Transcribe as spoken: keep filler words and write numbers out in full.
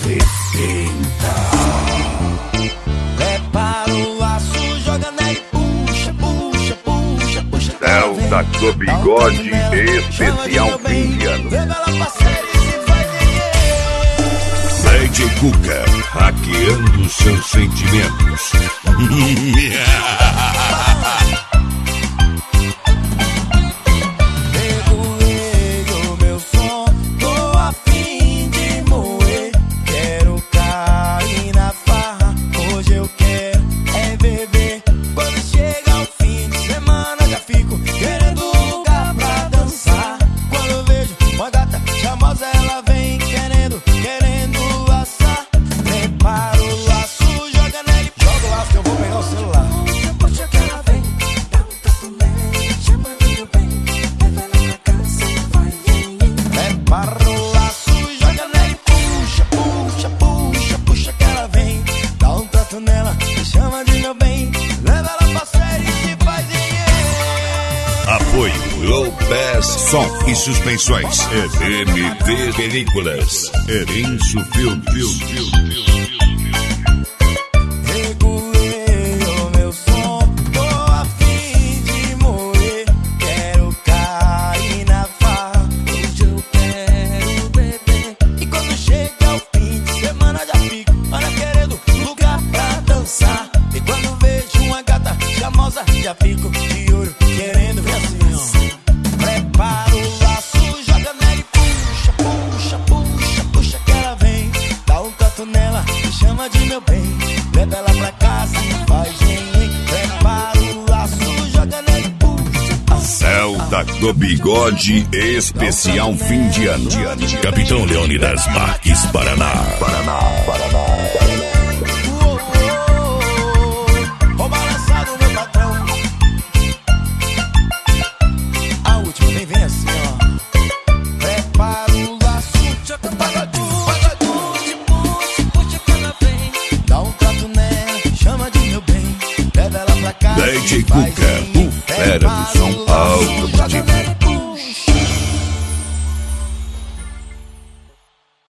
sessenta. Prepara o laço, joga nela e puxa, puxa, puxa, puxa. Celta do Bigode, especial fim de ano. D J Cuca, hackeando seus sentimentos. Apoio Low Bass Som e Suspensões. M T Películas. Erinço Filmes. Regulei o meu som, tô a fim de morrer. Quero cair na farra, hoje eu quero beber. E quando chega o fim de semana já fico, olha, querendo lugar pra dançar. E quando vejo uma gata charmosa já fico de olho, querendo ver assim, ó. Prepara o laço, joga nela e puxa, puxa, puxa, puxa que ela vem. Dá um canto nela, me chama de meu bem. Leva ela pra casa e faz vem. Prepara o laço, joga nela e puxa. Celta do Bigode, especial fim de ano. Capitão Leônidas Marques, Paraná. Paraná, Paraná. D J Cuca, o fera do som automotivo.